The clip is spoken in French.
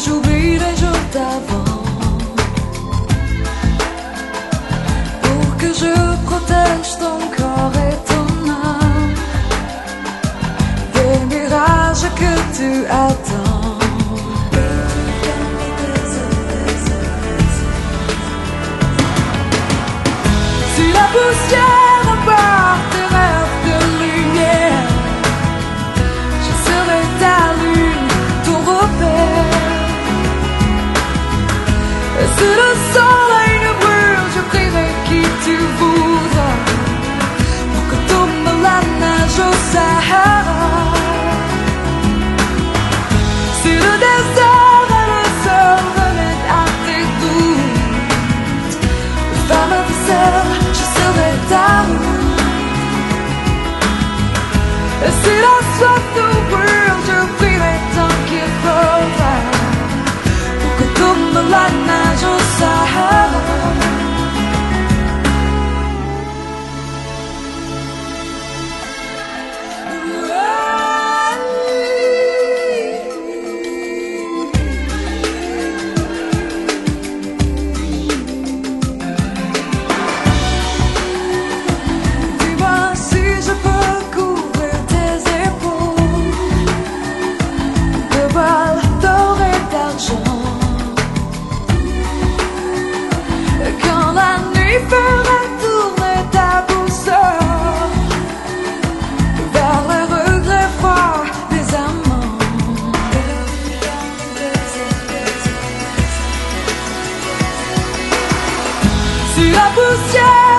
j'oublie les jours d'avant, pour que je protège ton corps et ton âme des mirages que tu attends. Si la poussière emporte tes rêves de lumière, je serai ta lune, ton repère. Et si le soleil ne brûle, je prierai qui tu voudras pour que tombe la neige au Sahara. Si le désert est le seul remède à tes doutes, femme officielle, je serai ta route. Et si la soif nous brûle, je prierai tant qu'il faudra pour que tombe la neige au Sahara. Si la poussière